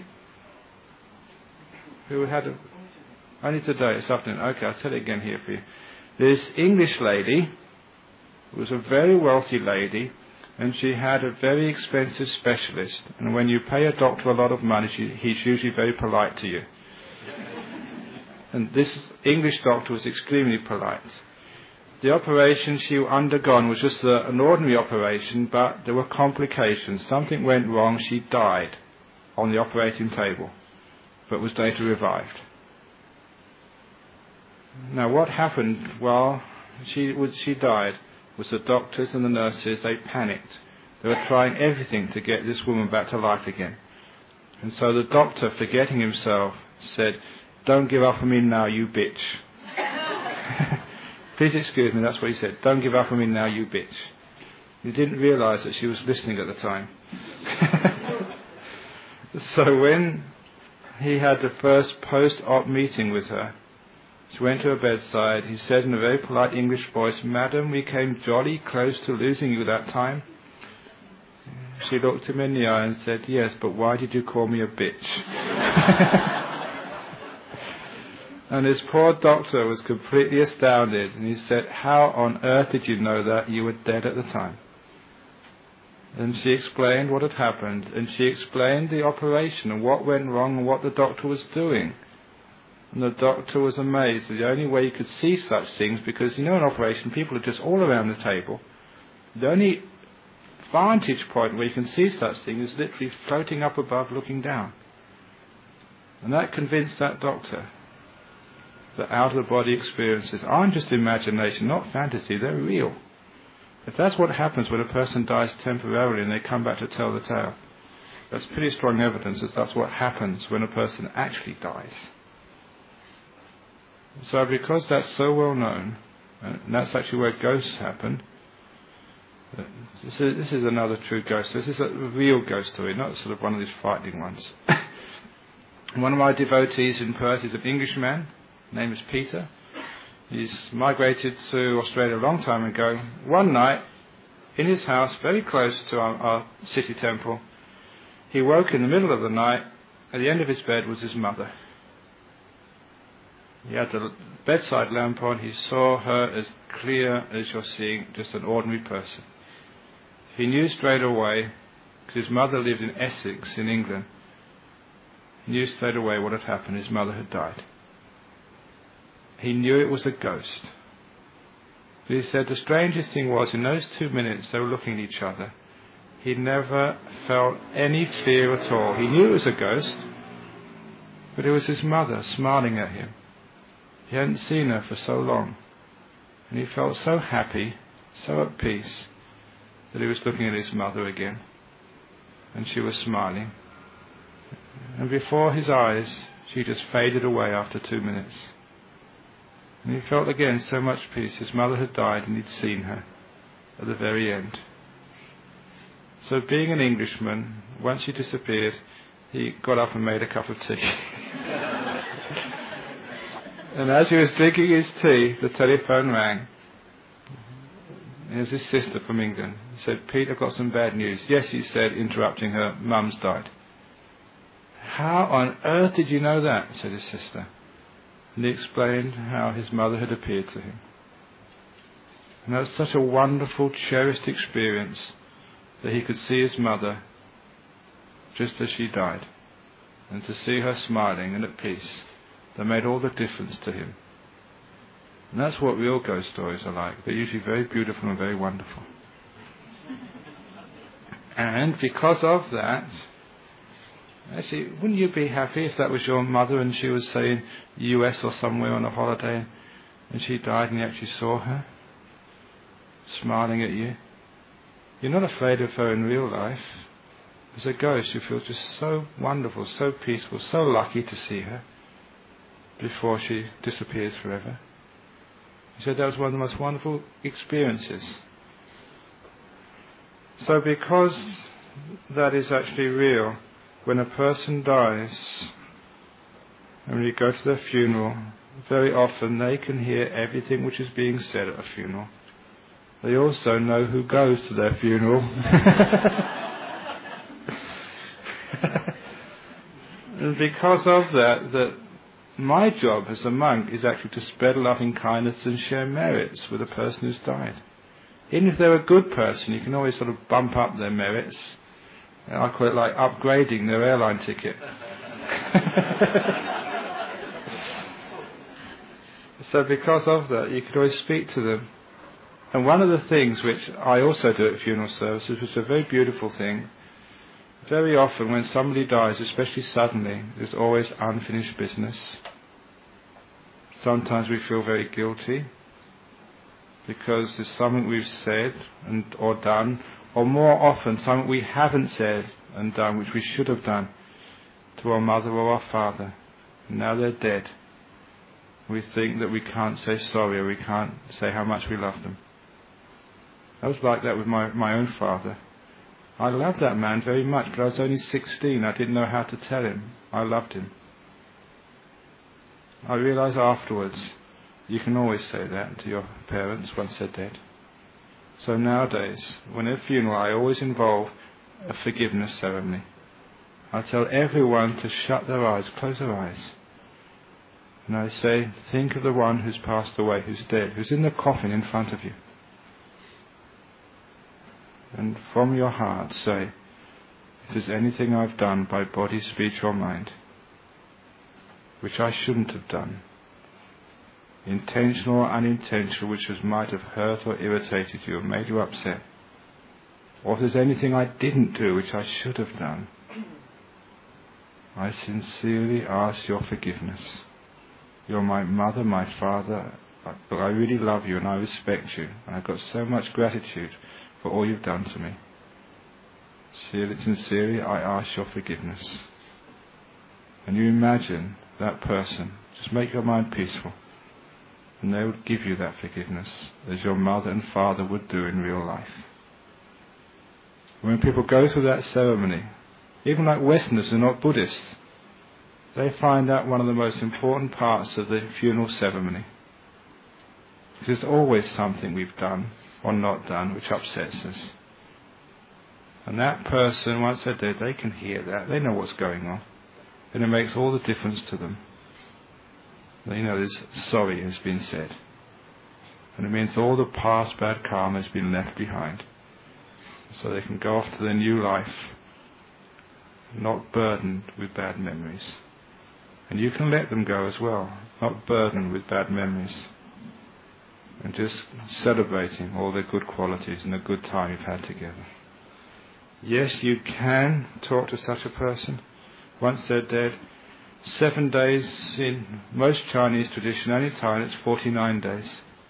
who had only today, this afternoon. Okay, I'll tell it again here for you. This English lady was a very wealthy lady, and she had a very expensive specialist. And when you pay a doctor a lot of money, he's usually very polite to you. And this English doctor was extremely polite. The operation she undergone was just an ordinary operation, but there were complications. Something went wrong. She died on the operating table, but was later revived. Now, what happened while she died was the doctors and the nurses, they panicked. They were trying everything to get this woman back to life again. And so the doctor, forgetting himself, said, "Don't give up on me now, you bitch." Please excuse me, that's what he said. "Don't give up on me now, you bitch." He didn't realize that she was listening at the time. So when he had the first post-op meeting with her, she went to her bedside. He said in a very polite English voice, "Madam, we came jolly close to losing you that time." She looked him in the eye and said, "Yes, but why did you call me a bitch?" And this poor doctor was completely astounded, and he said, "How on earth did you know that? You were dead at the time." And she explained what had happened, and she explained the operation and what went wrong and what the doctor was doing. And the doctor was amazed. The only way you could see such things, because in an operation people are just all around the table. The only vantage point where you can see such things is literally floating up above looking down. And that convinced that doctor that out-of-the-body experiences aren't just imagination, not fantasy, they're real. If that's what happens when a person dies temporarily and they come back to tell the tale, that's pretty strong evidence that that's what happens when a person actually dies. So because that's so well known, and that's actually where ghosts happen, this is another true ghost. This is a real ghost story, not sort of one of these frightening ones. One of my devotees in Perth is an Englishman. His name is Peter. He's migrated to Australia a long time ago. One night, in his house, very close to our city temple, he woke in the middle of the night. At the end of his bed was his mother. He had the bedside lamp on. He saw her as clear as you're seeing just an ordinary person. He knew straight away, because his mother lived in Essex in England, he knew straight away what had happened. His mother had died. He knew it was a ghost. But he said the strangest thing was, in those 2 minutes they were looking at each other, he never felt any fear at all. He knew it was a ghost, but it was his mother smiling at him. He hadn't seen her for so long, and he felt so happy, so at peace, that he was looking at his mother again, and she was smiling. And before his eyes, she just faded away after 2 minutes. And he felt again so much peace. His mother had died and he'd seen her at the very end. So being an Englishman, once she disappeared, he got up and made a cup of tea. And as he was drinking his tea, the telephone rang. It was his sister from England. He said, "Pete, I've got some bad news." "Yes," he said, interrupting her, "Mum's died." "How on earth did you know that?" said his sister. And he explained how his mother had appeared to him. And that was such a wonderful, cherished experience that he could see his mother just as she died. And to see her smiling and at peace, that made all the difference to him. And that's what real ghost stories are like. They're usually very beautiful and very wonderful. And because of that, actually, wouldn't you be happy if that was your mother and she was, say, in the US or somewhere on a holiday and she died and you actually saw her smiling at you? You're not afraid of her in real life. As a ghost, you feel just so wonderful, so peaceful, so lucky to see her before she disappears forever. He said that was one of the most wonderful experiences. So because that is actually real, when a person dies, and when you go to their funeral, very often they can hear everything which is being said at a funeral. they also know who goes to their funeral. And because of that my job as a monk is actually to spread loving kindness and share merits with the person who's died. Even if they're a good person, you can always sort of bump up their merits. I call it like upgrading their airline ticket. So because of that, you can always speak to them. And one of the things which I also do at funeral services, which is a very beautiful thing, very often when somebody dies, especially suddenly, there's always unfinished business. Sometimes we feel very guilty because there's something we've said or done, or more often something we haven't said and done which we should have done to our mother or our father. And now they're dead. We think that we can't say sorry, or we can't say how much we love them. I was like that with my own father. I loved that man very much, but I was only 16. I didn't know how to tell him I loved him. I realised afterwards, you can always say that to your parents once they're dead. So nowadays, when at a funeral, I always involve a forgiveness ceremony. I tell everyone to shut their eyes, close their eyes. And I say, think of the one who's passed away, who's dead, who's in the coffin in front of you. And from your heart say, if there's anything I've done by body, speech or mind, which I shouldn't have done, intentional or unintentional, which might have hurt or irritated you or made you upset, or if there's anything I didn't do which I should have done, I sincerely ask your forgiveness. You're my mother, my father, but I really love you and I respect you. And I've got so much gratitude for all you've done to me. Sincerely, I ask your forgiveness. And you imagine that person, just make your mind peaceful, and they would give you that forgiveness as your mother and father would do in real life. When people go through that ceremony, even like Westerners who are not Buddhists, they find that one of the most important parts of the funeral ceremony. There's always something we've done or not done which upsets us. And that person, once they're dead, they can hear that. They know what's going on. And it makes all the difference to them. They know this sorry has been said. And it means all the past bad karma has been left behind. So they can go off to their new life, not burdened with bad memories. And you can let them go as well, not burdened with bad memories. And just celebrating all their good qualities and the good time you've had together. Yes, you can talk to such a person once they're dead. 7 days in most Chinese tradition, only Thailand it's 49 days.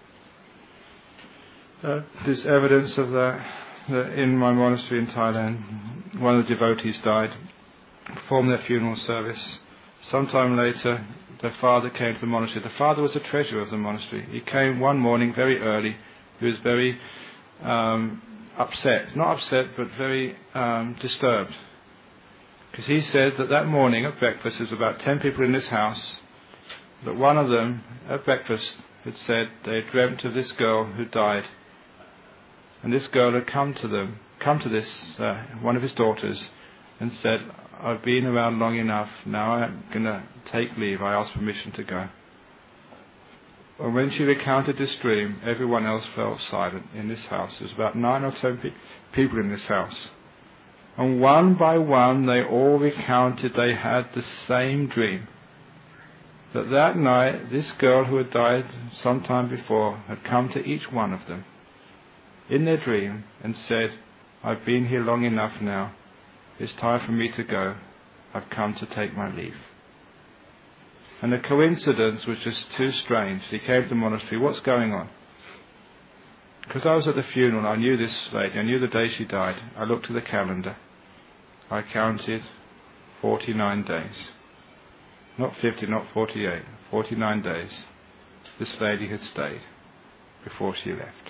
There's evidence of that in my monastery in Thailand. One of the devotees died, performed their funeral service. Sometime later, their father came to the monastery. The father was the treasurer of the monastery. He came one morning very early. He was very upset. Not upset, but very disturbed. Because he said that morning at breakfast, there was about 10 people in this house, that one of them at breakfast had said they had dreamt of this girl who died. And this girl had come to this, one of his daughters, and said, I've been around long enough, now I'm going to take leave, I ask permission to go. And when she recounted this dream, everyone else fell silent in this house. There was about 9 or 10 people in this house. And one by one they all recounted they had the same dream. That night this girl who had died some time before had come to each one of them in their dream and said, I've been here long enough now. It's time for me to go. I've come to take my leave. And the coincidence was just too strange. He came to the monastery. What's going on? Because I was at the funeral, I knew this lady. I knew the day she died. I looked at the calendar. I counted 49 days. Not 50, not 48. 49 days. This lady had stayed before she left.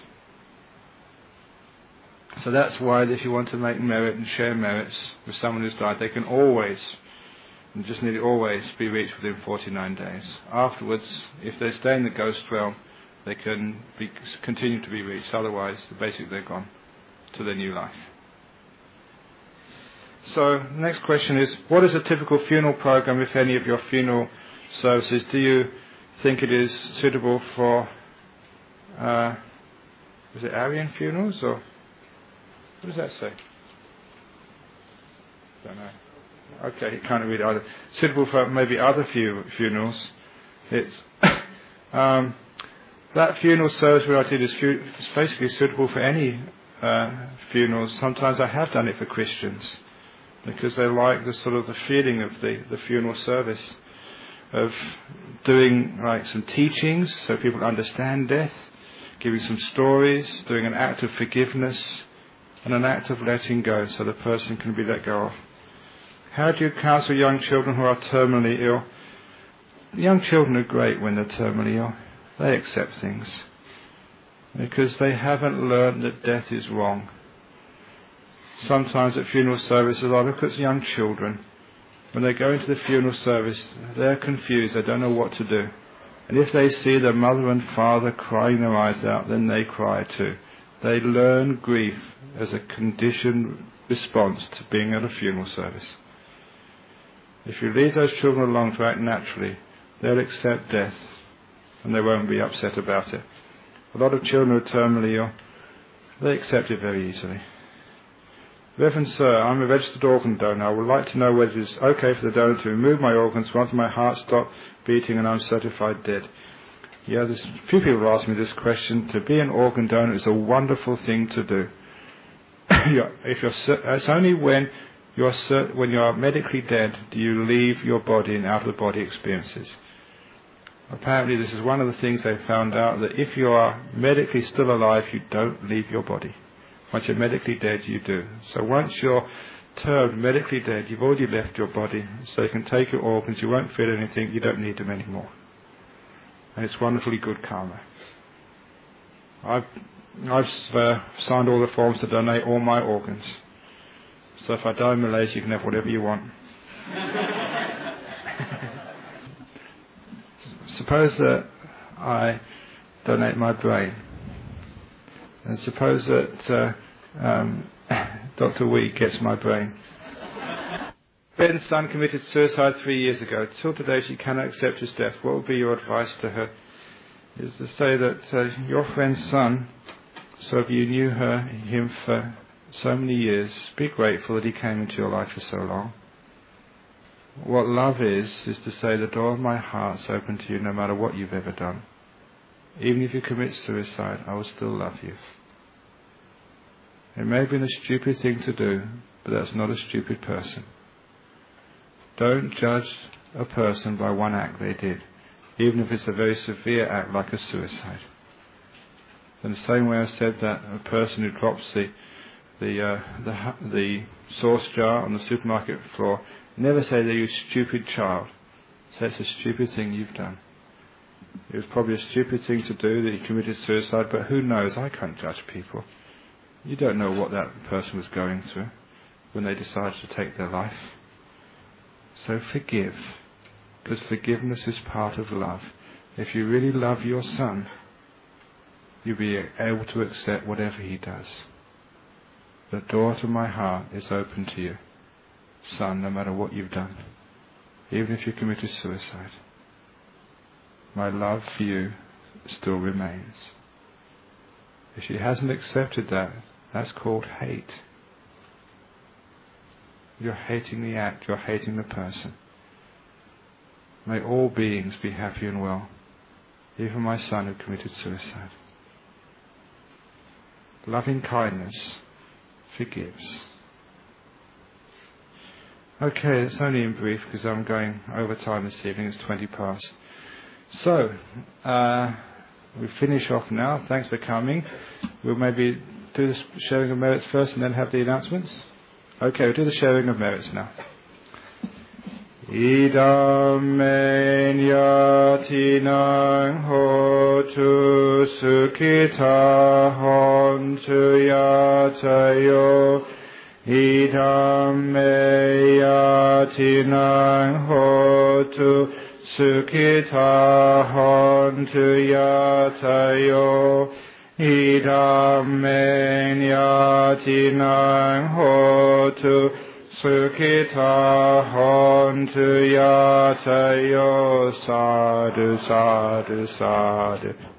So that's why if you want to make merit and share merits with someone who's died, they can always, and just nearly always, be reached within 49 days. Afterwards, if they stay in the ghost realm, they can continue to be reached. Otherwise, basically they're gone to their new life. So, next question is, what is a typical funeral program, if any, of your funeral services? Do you think it is suitable for, is it Aryan funerals, or what does that say? Don't know. Okay, you can't read either. Suitable for maybe other funerals. It's that funeral service where I did is basically suitable for any funerals. Sometimes I have done it for Christians because they like the sort of the feeling of the funeral service, of doing like some teachings so people understand death, giving some stories, doing an act of forgiveness and an act of letting go so the person can be let go of. How do you counsel young children who are terminally ill? Young children are great when they're terminally ill. They accept things because they haven't learned that death is wrong. Sometimes at funeral services, I look at young children. When they go into the funeral service, they're confused. They don't know what to do. And if they see their mother and father crying their eyes out, then they cry too. They learn grief as a conditioned response to being at a funeral service. If you leave those children alone to act naturally, they'll accept death and they won't be upset about it. A lot of children who are terminally ill, they accept it very easily. Reverend Sir, I'm a registered organ donor. I would like to know whether it's okay for the donor to remove my organs once my heart stops beating and I'm certified dead. Yeah, there's a few people have asked me this question. To be an organ donor is a wonderful thing to do. It's only when you are medically dead do you leave your body in out-of-the-body experiences. Apparently this is one of the things they found out, that if you are medically still alive, you don't leave your body. Once you're medically dead, you do. So once you're termed medically dead, you've already left your body, so you can take your organs, you won't feel anything, you don't need them anymore. And it's wonderfully good karma. I've signed all the forms to donate all my organs. So if I die in Malaysia, you can have whatever you want. Suppose that I donate my brain. And suppose that Dr. Wee gets my brain. Ben's son committed suicide 3 years ago. Till today she cannot accept his death. What would be your advice to her? Is to say that your friend's son, so if you knew him for so many years, be grateful that he came into your life for so long. What love is to say the door of my heart is open to you no matter what you've ever done. Even if you commit suicide, I will still love you. It may have been a stupid thing to do, but that's not a stupid person. Don't judge a person by one act they did, even if it's a very severe act like a suicide. In the same way I said that a person who drops the sauce jar on the supermarket floor, never say they're you stupid child. Say it's a stupid thing you've done. It was probably a stupid thing to do that he committed suicide, but who knows? I can't judge people. You don't know what that person was going through when they decided to take their life. So forgive, because forgiveness is part of love. If you really love your son, you'll be able to accept whatever he does. The door to my heart is open to you, son, no matter what you've done, even if you committed suicide. My love for you still remains. If she hasn't accepted that, that's called hate. You're hating the act, you're hating the person. May all beings be happy and well, even my son who committed suicide. Loving kindness forgives. Okay, it's only in brief because I'm going over time this evening, it's 20 past. So, we finish off now. Thanks for coming. We'll maybe do the sharing of merits first and then have the announcements. Okay, we'll do the sharing of merits now. Idam yatinang hotu sukhita hontu yatayo. Idam yatinang hotu Sukhita hontu yatayo idammen yatinang hotu Sukhita hontu yatayo sadhu sadhu sadhu